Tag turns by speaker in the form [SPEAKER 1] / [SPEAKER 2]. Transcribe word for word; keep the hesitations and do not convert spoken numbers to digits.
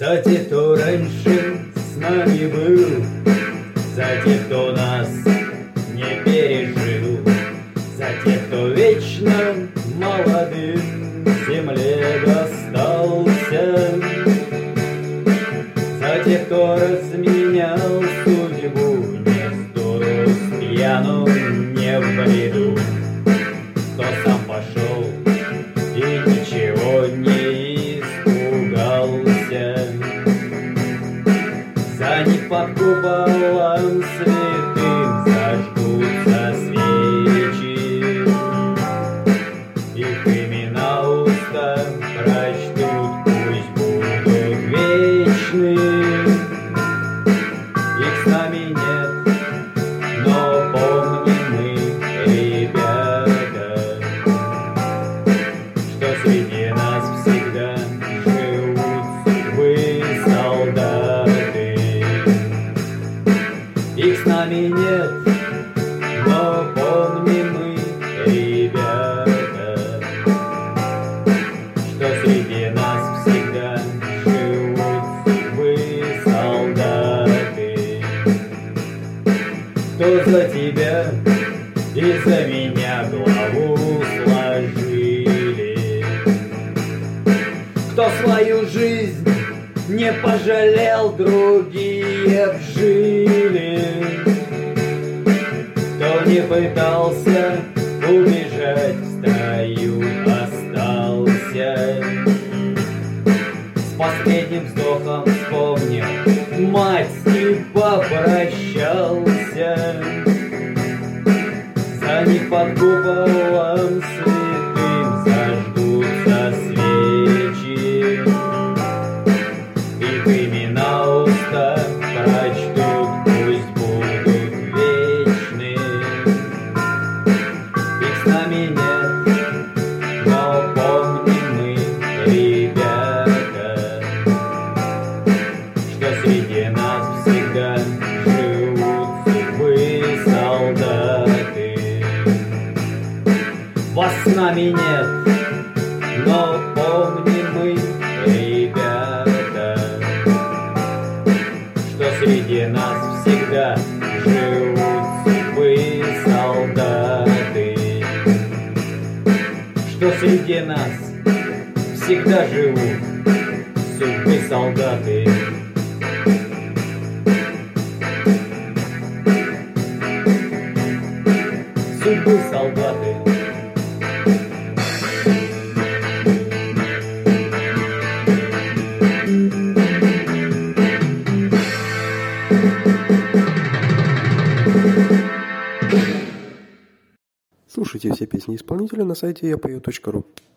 [SPEAKER 1] За тех, кто раньше с нами был, за тех, кто нас не пережил, за тех, кто вечно молодым в земле достался, за тех, кто разменял судьбу не с дуру, с пьяну, не в бреду, кто сам пошел и ничего не испугался. За них под куполом святым зажгутся свечи, их имена уста прочтут, пусть будут вечны. Их с нами нет, но помним мы, ребята, что среди нас всегда живут судьбы солдаты. Их с нами нет, но помним мы, ребята, что среди нас всегда живут судьбы солдаты. Кто за тебя и за меня главу сложили, кто свою жизнь не пожалел, другие вжили, кто не пытался убежать, в строю остался. С последним вздохом вспомнил, мать и попрощался. За них под куполом святым зажгутся свечи, их имена уста прочтут, пусть будут вечны. Их с нами нет, но помним мы, ребята, что среди нас всегда живут судьбы солдаты. Вас с нами нет, но помним мы, ребята, что среди нас всегда живут судьбы солдаты. Что среди нас всегда живут судьбы солдаты. Судьбы солдаты.
[SPEAKER 2] Слушайте все песни исполнителя на сайте я пою точка ру.